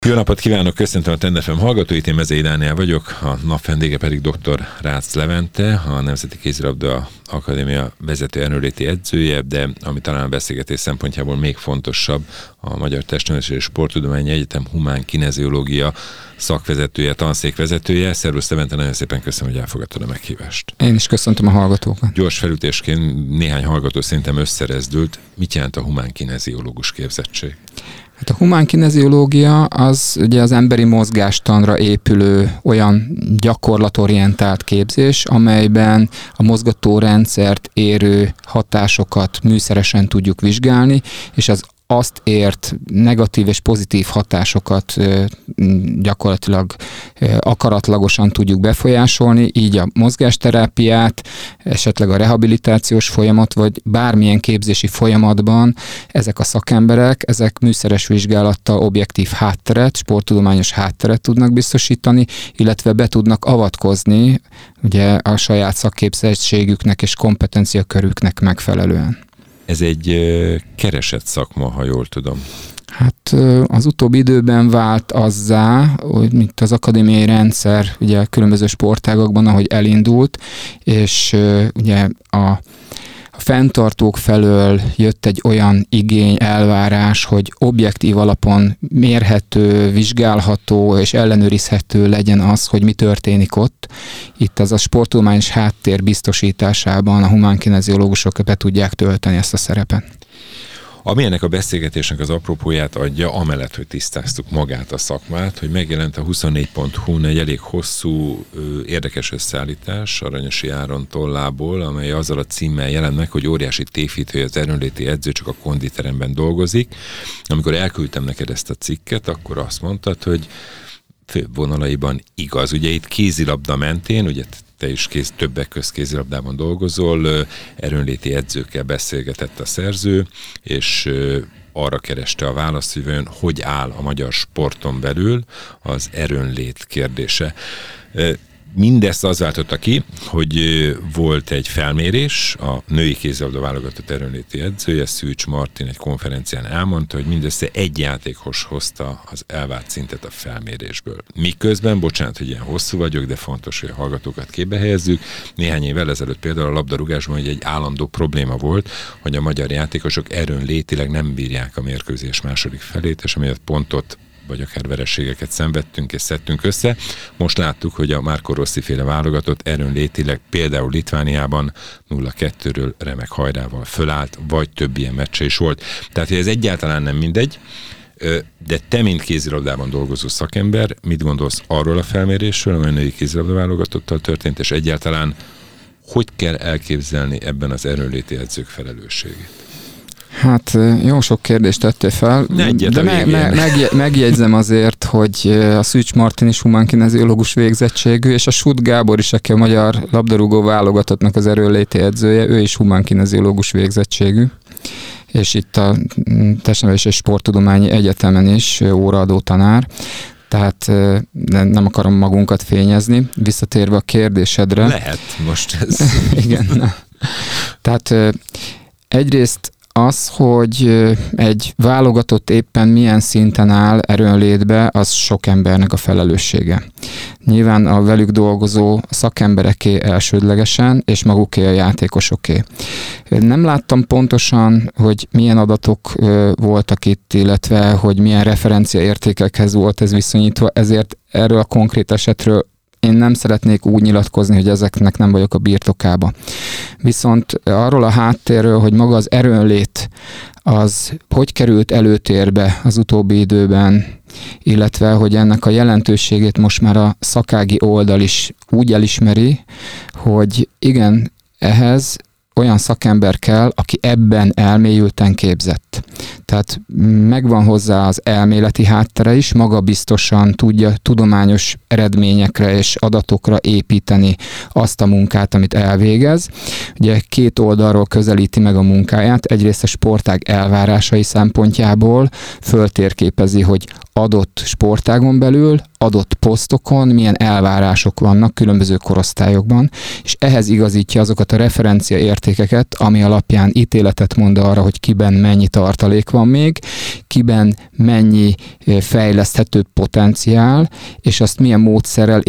Jó napot kívánok, köszöntöm a Trend FM hallgatóit, én Mezei Dániel vagyok, a nap vendége pedig dr. Rácz Levente, a Nemzeti Kézilabda Akadémia vezető erőnléti edzője, de ami talán a beszélgetés szempontjából még fontosabb, a Magyar Testnevelési és Sporttudományi Egyetem humán kineziológia szakvezetője, tanszékvezetője. Szervusz Levente, nagyon szépen köszönöm, hogy elfogadtad a meghívást. Én is köszöntöm a hallgatókat. Gyors felütésként néhány hallgató szerintem összerezdült. Mit jelent a humán kineziológus képzettség? Hát a humán kineziológia az ugye az emberi mozgástanra épülő olyan gyakorlatorientált képzés, amelyben a mozgatórendszert érő hatásokat műszeresen tudjuk vizsgálni, és az azt ért negatív és pozitív hatásokat gyakorlatilag akaratlagosan tudjuk befolyásolni, így a mozgásterápiát, esetleg a rehabilitációs folyamat, vagy bármilyen képzési folyamatban ezek a szakemberek, ezek műszeres vizsgálattal objektív hátteret, sporttudományos hátteret tudnak biztosítani, illetve be tudnak avatkozni ugye a saját szakképzettségüknek és kompetenciakörüknek megfelelően. Ez egy keresett szakma, ha jól tudom. Hát az utóbbi időben vált azzá, hogy mint az akadémiai rendszer ugye különböző sportágakban, ahogy elindult, és ugye a fenntartók felől jött egy olyan igény, elvárás, hogy objektív alapon mérhető, vizsgálható és ellenőrizhető legyen az, hogy mi történik ott. Itt az a sporttudományos háttér biztosításában a humán kineziológusok be tudják tölteni ezt a szerepet. Ami ennek a beszélgetésnek az apropóját adja, amellett, hogy tisztáztuk magát a szakmát, hogy megjelent a 24.hu-n egy elég hosszú, érdekes összeállítás Aranyosi Áron tollából, amely azzal a címmel jelent meg, hogy óriási tévhit, hogy az erőnléti edző csak a konditeremben dolgozik. Amikor elküldtem neked ezt a cikket, akkor azt mondtad, hogy főbb vonalaiban igaz. Ugye itt kézilabda mentén, ugye te is többek közt kézilabdában dolgozol, erőnléti edzőkkel beszélgetett a szerző, és arra kereste a választ, hogy áll a magyar sporton belül az erőnlét kérdése. Mindezt az váltotta ki, hogy volt egy felmérés, a női kézilabda válogatott erőnléti edzője, Szűcs Martin egy konferencián elmondta, hogy mindössze egy játékos hozta az elvárt szintet a felmérésből. Miközben, bocsánat, hogy ilyen hosszú vagyok, de fontos, hogy a hallgatókat képbe helyezzük. Néhány évvel ezelőtt például a labdarúgásban egy állandó probléma volt, hogy a magyar játékosok erőnlétileg nem bírják a mérkőzés második felét, és amiatt pontot vagy akár vereségeket szenvedtünk és szedtünk össze. Most láttuk, hogy a Marco Rossi féle válogatott erőnlétileg például Litvániában 0-2-ről remek hajrával fölállt, vagy több ilyen meccse is volt. Tehát, hogy ez egyáltalán nem mindegy, de te, mint kézilabdában dolgozó szakember, mit gondolsz arról a felmérésről, amely a női kézilabda válogatottal történt, és egyáltalán hogy kell elképzelni ebben az erőnléti edzők felelősségét? Hát jó sok kérdést tettél fel, de megjegyzem azért, hogy a Szűcs Martin is humán kineziológus végzettségű, és a Sut Gábor is, aki a magyar labdarúgó válogatottnak az erőnléti edzője, ő is humán kineziológus végzettségű, és itt a Testnevelési és Sporttudományi Egyetemen is óraadó tanár. Tehát nem akarom magunkat fényezni. Visszatérve a kérdésedre. Lehet most ez. Igen. Tehát egyrészt az, hogy egy válogatott éppen milyen szinten áll erőnlétbe, az sok embernek a felelőssége. Nyilván a velük dolgozó szakembereké elsődlegesen, és maguké a játékosoké. Nem láttam pontosan, hogy milyen adatok voltak itt, illetve hogy milyen referenciaértékekhez volt ez viszonyítva, ezért erről a konkrét esetről én nem szeretnék úgy nyilatkozni, hogy ezeknek nem vagyok a birtokába. Viszont arról a háttérről, hogy maga az erőnlét, az hogy került előtérbe az utóbbi időben, illetve hogy ennek a jelentőségét most már a szakági oldal is úgy elismeri, hogy igen, ehhez olyan szakember kell, aki ebben elmélyülten képzett. Tehát megvan hozzá az elméleti háttere is, magabiztosan tudja tudományos eredményekre és adatokra építeni azt a munkát, amit elvégez. Ugye két oldalról közelíti meg a munkáját, egyrészt a sportág elvárásai szempontjából föltérképezi, hogy adott sportágon belül, adott posztokon milyen elvárások vannak különböző korosztályokban, és ehhez igazítja azokat a referencia értékeket, ami alapján ítéletet mond arra, hogy kiben mennyi tartalék van még, kiben mennyi fejleszthető potenciál, és azt milyen módszerrel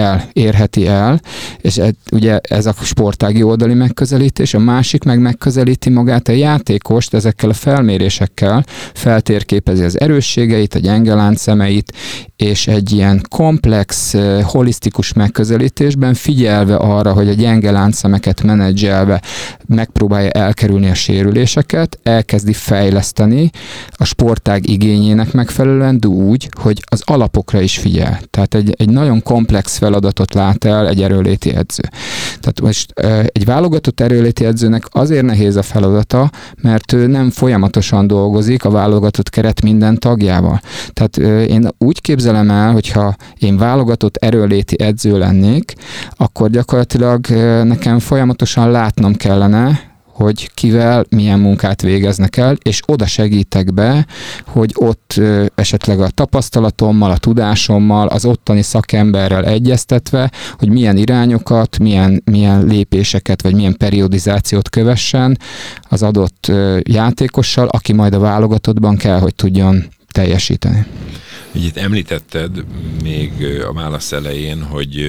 érheti el, és ugye ez a sportági oldali megközelítés, a másik meg megközelíti magát a játékost ezekkel a felmérésekkel, feltérképezi az erősségeit, a gyenge láncszemeit, és egy ilyen komplex, holisztikus megközelítésben figyelve arra, hogy a gyenge láncszemeket menedzselve megpróbálja elkerülni a sérüléseket, elkezdi fejleszteni a sportág igényének megfelelően, de úgy, hogy az alapokra is figyel. Tehát egy nagyon komplex feladatot lát el egy erőnléti edző. Tehát most egy válogatott erőnléti edzőnek azért nehéz a feladata, mert ő nem folyamatosan dolgozik a válogatott keret minden tagjával. Tehát én úgy képzelem el, hogyha én válogatott erőnléti edző lennék, akkor gyakorlatilag nekem folyamatosan látnom kellene, hogy kivel milyen munkát végeznek el, és oda segítek be, hogy ott esetleg a tapasztalatommal, a tudásommal, az ottani szakemberrel egyeztetve, hogy milyen irányokat, milyen lépéseket, vagy milyen periodizációt kövessen az adott játékossal, aki majd a válogatottban kell, hogy tudjon teljesíteni. Itt említetted még a válasz elején, hogy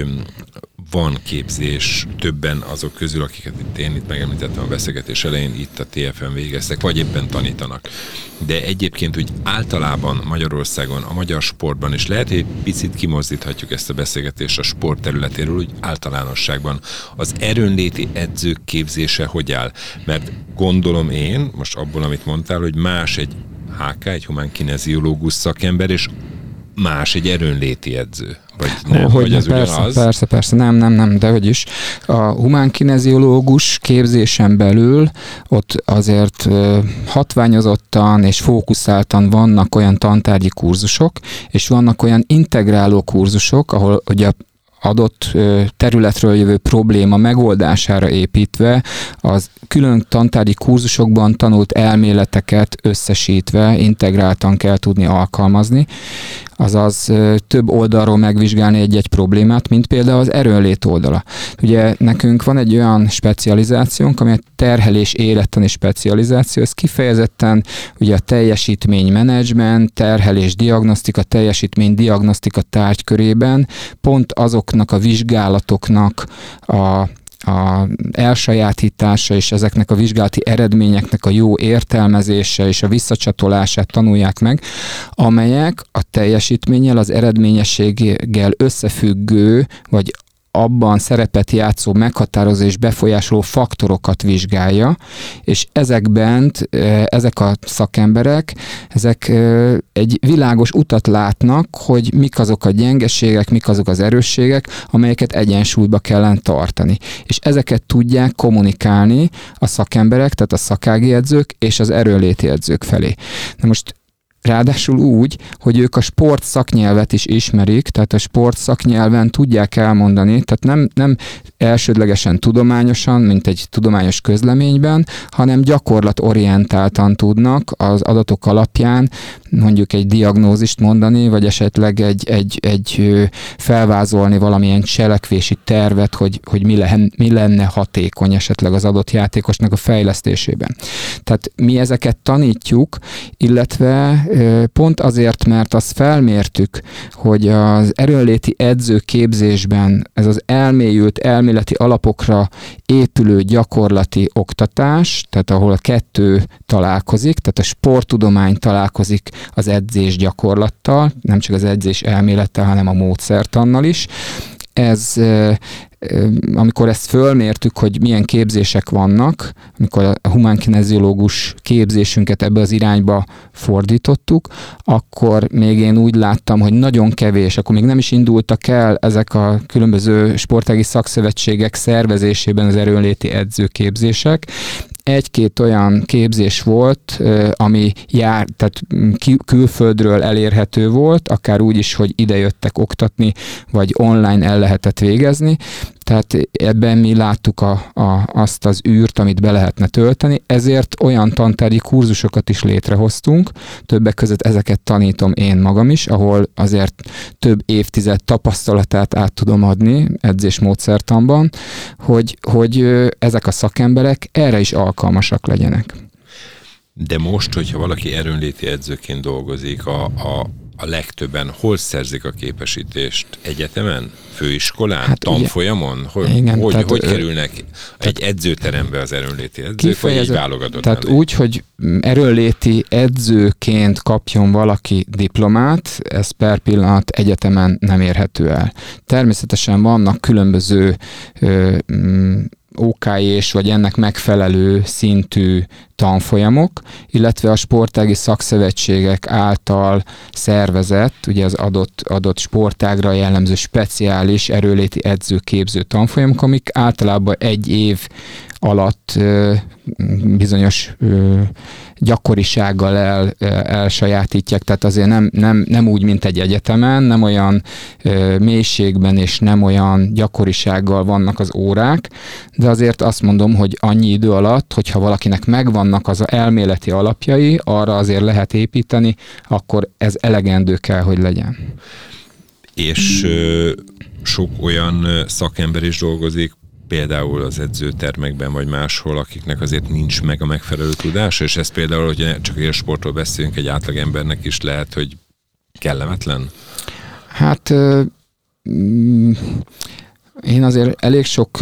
van képzés többen azok közül, akiket én itt megemlítettem a beszélgetés elején, itt a TFN végeztek, vagy éppen tanítanak. De egyébként, hogy általában Magyarországon, a magyar sportban, és lehet, hogy egy picit kimozdíthatjuk ezt a beszélgetést a sport területéről, úgy általánosságban az erőnléti edzők képzése hogy áll? Mert gondolom én, most abból, amit mondtál, hogy más egy HK, egy humán kineziológus szakember, és más egy erőnléti edző. Vagy nem, hogy az persze, nem, de hogy is. A humán kineziológus képzésen belül ott azért hatványozottan és fókuszáltan vannak olyan tantárgyi kurzusok, és vannak olyan integráló kurzusok, ahol ugye adott területről jövő probléma megoldására építve az külön tantárgyi kurzusokban tanult elméleteket összesítve integráltan kell tudni alkalmazni, azaz több oldalról megvizsgálni egy-egy problémát, mint például az erőnlét oldala. Ugye nekünk van egy olyan specializációnk, ami a terhelés élettani specializáció, ez kifejezetten ugye a teljesítménymenedzsment, terhelés diagnosztika, teljesítmény diagnosztika tárgykörében pont azoknak a vizsgálatoknak a elsajátítása és ezeknek a vizsgálati eredményeknek a jó értelmezése és a visszacsatolását tanulják meg, amelyek a teljesítménnyel, az eredményességgel összefüggő, vagy abban szerepet játszó, meghatározó és befolyásoló faktorokat vizsgálja, és ezek a szakemberek, ezek egy világos utat látnak, hogy mik azok a gyengeségek, mik azok az erősségek, amelyeket egyensúlyba kellene tartani. És ezeket tudják kommunikálni a szakemberek, tehát a szakági edzők és az erőnléti edzők felé. Na most ráadásul úgy, hogy ők a sport szaknyelvet is ismerik, tehát a sport szaknyelven tudják elmondani, tehát nem elsődlegesen tudományosan, mint egy tudományos közleményben, hanem gyakorlatorientáltan tudnak az adatok alapján mondjuk egy diagnózist mondani, vagy esetleg egy felvázolni valamilyen cselekvési tervet, hogy mi lenne hatékony esetleg az adott játékosnak a fejlesztésében. Tehát mi ezeket tanítjuk, illetve pont azért, mert azt felmértük, hogy az erőnléti edzőképzésben ez az elmélyült elméleti alapokra épülő gyakorlati oktatás, tehát ahol a kettő találkozik, tehát a sporttudomány találkozik az edzés gyakorlattal, nem csak az edzés elmélettel, hanem a módszertannal is. Amikor ezt fölmértük, hogy milyen képzések vannak, amikor a humán kineziológus képzésünket ebbe az irányba fordítottuk, akkor még én úgy láttam, hogy nagyon kevés, akkor még nem is indultak el ezek a különböző sportági szakszövetségek szervezésében az erőnléti edzőképzések. Egy-két olyan képzés volt, ami tehát külföldről elérhető volt, akár úgy is, hogy ide jöttek oktatni, vagy online el lehetett végezni, Tehát ebben mi láttuk azt az űrt, amit be lehetne tölteni, ezért olyan tantárgyi kurzusokat is létrehoztunk, többek között ezeket tanítom én magam is, ahol azért több évtized tapasztalatát át tudom adni edzésmódszertanban, hogy ezek a szakemberek erre is alkalmasak legyenek. De most, hogyha valaki erőnléti edzőként dolgozik, a legtöbben hol szerzik a képesítést? Egyetemen? Főiskolán? Hát tanfolyamon? Hogy kerülnek egy edzőterembe az erőnléti edzők, vagy egy válogatott? Tehát úgy, hogy erőnléti edzőként kapjon valaki diplomát, ez per pillanat egyetemen nem érhető el. Természetesen vannak különböző OK-és vagy ennek megfelelő szintű tanfolyamok, illetve a sportági szakszövetségek által szervezett, ugye az adott sportágra jellemző speciális erőléti edzőképző tanfolyamok, amik általában 1 év alatt bizonyos gyakorisággal elsajátítják, tehát azért nem úgy, mint egy egyetemen, nem olyan mélységben és nem olyan gyakorisággal vannak az órák, de azért azt mondom, hogy annyi idő alatt, hogyha valakinek megvannak az elméleti alapjai, arra azért lehet építeni, akkor ez elegendő kell, hogy legyen. És sok olyan szakember is dolgozik, például az edzőtermekben, vagy máshol, akiknek azért nincs meg a megfelelő tudása, és ez például, hogy csak élsportról beszélünk, egy átlagembernek is lehet, hogy kellemetlen? Hát én azért elég sok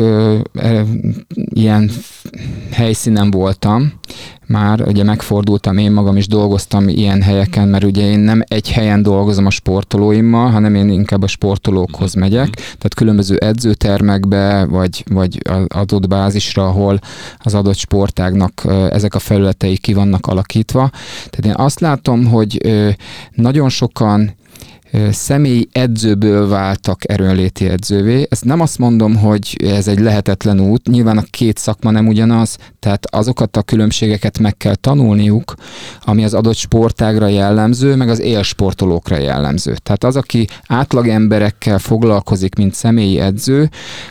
ilyen helyszínen voltam, már ugye megfordultam, én magam is dolgoztam ilyen helyeken, mert ugye én nem egy helyen dolgozom a sportolóimmal, hanem én inkább a sportolókhoz megyek, tehát különböző edzőtermekbe, vagy adott bázisra, ahol az adott sportágnak ezek a felületei ki vannak alakítva. Tehát én azt látom, hogy nagyon sokan személyi edzőből váltak erőnléti edzővé. Ezt nem azt mondom, hogy ez egy lehetetlen út, nyilván a két szakma nem ugyanaz, tehát azokat a különbségeket meg kell tanulniuk, ami az adott sportágra jellemző, meg az élsportolókra jellemző. Tehát az, aki átlag emberekkel foglalkozik, mint személyi edző,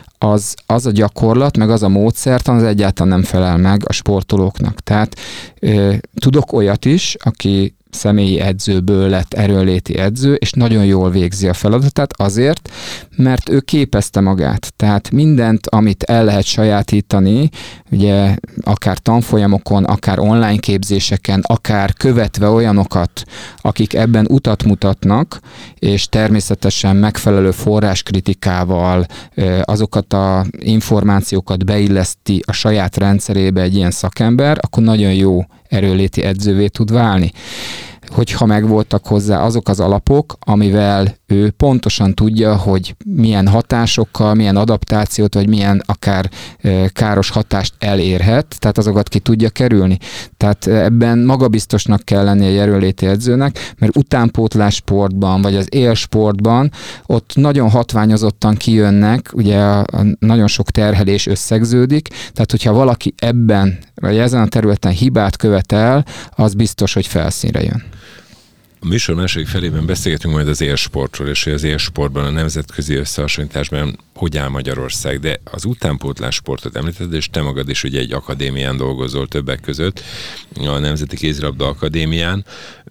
az a gyakorlat, meg az a módszertan, az egyáltalán nem felel meg a sportolóknak. Tehát tudok olyat is, aki személyi edzőből lett erőnléti edző, és nagyon jól végzi a feladatát azért, mert ő képezte magát. Tehát mindent, amit el lehet sajátítani, ugye akár tanfolyamokon, akár online képzéseken, akár követve olyanokat, akik ebben utat mutatnak, és természetesen megfelelő forráskritikával azokat az információkat beilleszti a saját rendszerébe egy ilyen szakember, akkor nagyon jó erőnléti edzővé tud válni. Hogyha megvoltak hozzá azok az alapok, amivel ő pontosan tudja, hogy milyen hatásokkal, milyen adaptációt, vagy milyen akár káros hatást elérhet, tehát azokat ki tudja kerülni. Tehát ebben magabiztosnak kell lennie egy erőnléti edzőnek, mert utánpótlás sportban, vagy az élsportban ott nagyon hatványozottan kijönnek, ugye nagyon sok terhelés összegződik, tehát hogyha valaki ebben, vagy ezen a területen hibát követel, az biztos, hogy felszínre jön. A műsor második felében beszélgetünk majd az élsportról, és hogy az élsportban a nemzetközi összehasonlításban hogy áll Magyarország, de az utánpótlás sportot említetted, és te magad is ugye egy akadémián dolgozol többek között, a Nemzeti Kézilabda Akadémián.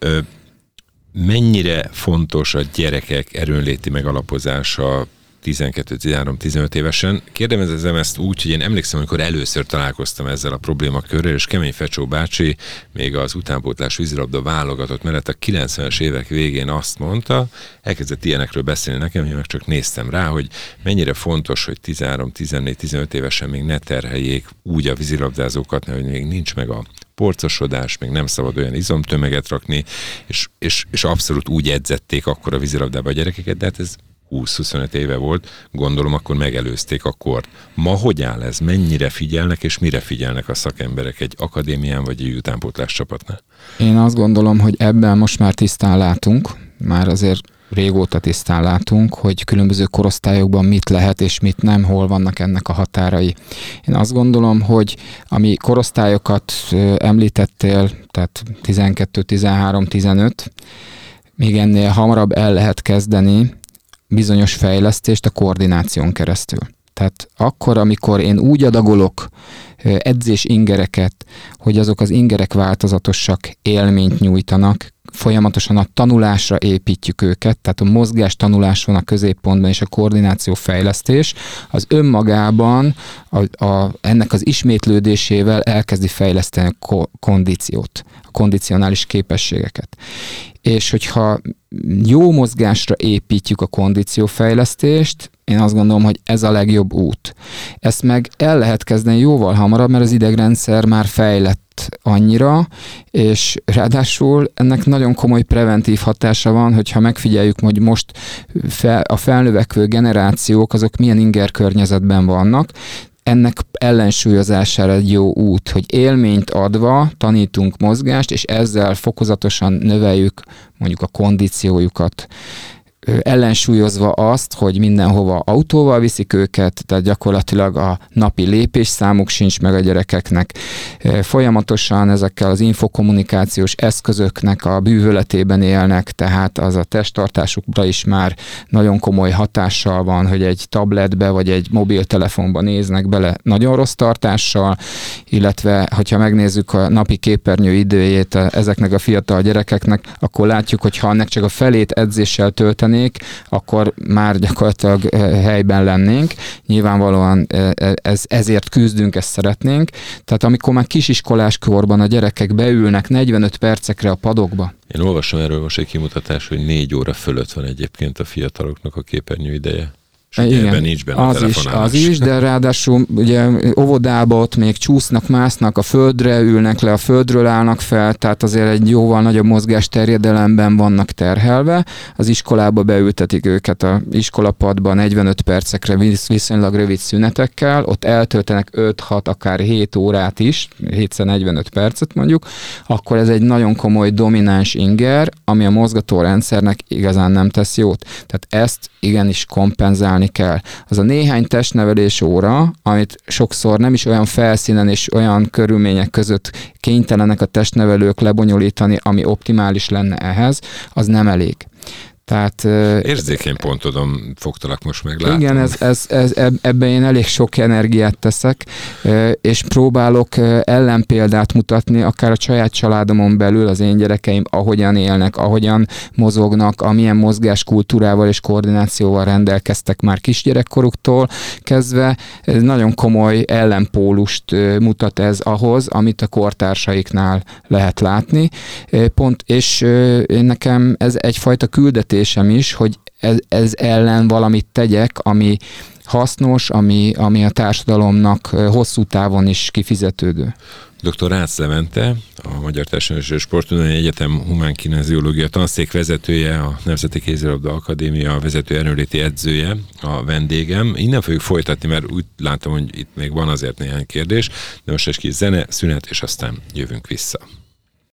Mennyire fontos a gyerekek erőnléti megalapozása 12-13-15 évesen? Kérdezem ezt úgy, hogy én emlékszem, amikor először találkoztam ezzel a problémakörrel, és Kemény Fecsó bácsi még az utánpótlás vízilabda válogatott mellett a 90-es évek végén azt mondta, elkezdett ilyenekről beszélni nekem, én meg csak néztem rá, hogy mennyire fontos, hogy 13-14-15 évesen még ne terheljék úgy a vízilabdázókat, hogy még nincs meg a porcosodás, még nem szabad olyan izomtömeget rakni, és abszolút úgy edzették akkor a vízilabdába a gyerekeket, de hát ez 20-25 éve volt, gondolom akkor megelőzték a kort. Ma hogy áll ez? Mennyire figyelnek, és mire figyelnek a szakemberek egy akadémián, vagy egy utánpótlás csapatnál? Én azt gondolom, hogy ebben most már tisztán látunk, már azért régóta tisztán látunk, hogy különböző korosztályokban mit lehet és mit nem, hol vannak ennek a határai. Én azt gondolom, hogy ami korosztályokat említettél, tehát 12, 13, 15, még ennél hamarabb el lehet kezdeni bizonyos fejlesztést a koordináción keresztül. Tehát akkor, amikor én úgy adagolok edzés ingereket, hogy azok az ingerek változatosak, élményt nyújtanak, folyamatosan a tanulásra építjük őket, tehát a mozgás tanulás van a középpontban, és a koordináció fejlesztés, az önmagában ennek az ismétlődésével elkezdi fejleszteni a kondíciót, a kondicionális képességeket. És hogyha jó mozgásra építjük a kondíciófejlesztést, én azt gondolom, hogy ez a legjobb út. Ezt meg el lehet kezdeni jóval hamarabb, mert az idegrendszer már fejlett annyira, és ráadásul ennek nagyon komoly preventív hatása van, hogyha megfigyeljük, hogy most a felnövekvő generációk, azok milyen inger környezetben vannak, ennek ellensúlyozására egy jó út, hogy élményt adva tanítunk mozgást, és ezzel fokozatosan növeljük mondjuk a kondíciójukat, ellensúlyozva azt, hogy mindenhova autóval viszik őket, tehát gyakorlatilag a napi lépésszámuk sincs meg a gyerekeknek. Folyamatosan ezekkel az infokommunikációs eszközöknek a bűvöletében élnek, tehát az a testtartásukra is már nagyon komoly hatással van, hogy egy tabletbe vagy egy mobiltelefonba néznek bele nagyon rossz tartással, illetve hogyha megnézzük a napi képernyő időjét ezeknek a fiatal gyerekeknek, akkor látjuk, hogy ha ennek csak a felét edzéssel töltenék, akkor már gyakorlatilag helyben lennénk. Nyilvánvalóan ezért küzdünk, ezt szeretnénk. Tehát amikor már kisiskolás korban a gyerekek beülnek 45 percekre a padokba. Én olvasom erről most egy kimutatás, hogy 4 óra fölött van egyébként a fiataloknak a képernyő ideje. Igen, nincs benne az is, de ráadásul ugye óvodába ott még csúsznak, másznak, a földre ülnek le, a földről állnak fel, tehát azért egy jóval nagyobb mozgásterjedelemben vannak terhelve. Az iskolába beültetik őket a iskolapadba 45 percekre viszonylag rövid szünetekkel, ott eltöltenek 5-6, akár 7 órát is, 7x45 percet mondjuk, akkor ez egy nagyon komoly domináns inger, ami a mozgatórendszernek igazán nem tesz jót. Tehát ezt igenis kompenzálni kell. Az a néhány testnevelés óra, amit sokszor nem is olyan felszínen és olyan körülmények között kénytelenek a testnevelők lebonyolítani, ami optimális lenne ehhez, az nem elég. Tehát, érzékeny pontodon fogtalak most meg, látom. Igen, ebben én elég sok energiát teszek, és próbálok ellenpéldát mutatni, akár a saját családomon belül az én gyerekeim ahogyan élnek, ahogyan mozognak, amilyen mozgáskultúrával és koordinációval rendelkeztek már kisgyerekkoruktól kezdve. Nagyon komoly ellenpólust mutat ez ahhoz, amit a kortársaiknál lehet látni. És nekem ez egyfajta küldetés is, hogy ez ellen valamit tegyek, ami hasznos, ami a társadalomnak hosszú távon is kifizetődő. Dr. Rácz Levente, a Magyar Testnevelési és Sporttudományi Egyetem humánkineziológia tanszék vezetője, a Nemzeti Kézilabda Akadémia vezető erőnléti edzője, a vendégem. Innen fogjuk folytatni, mert úgy látom, hogy itt még van azért néhány kérdés, de most egy kis zene, szünet, és aztán jövünk vissza.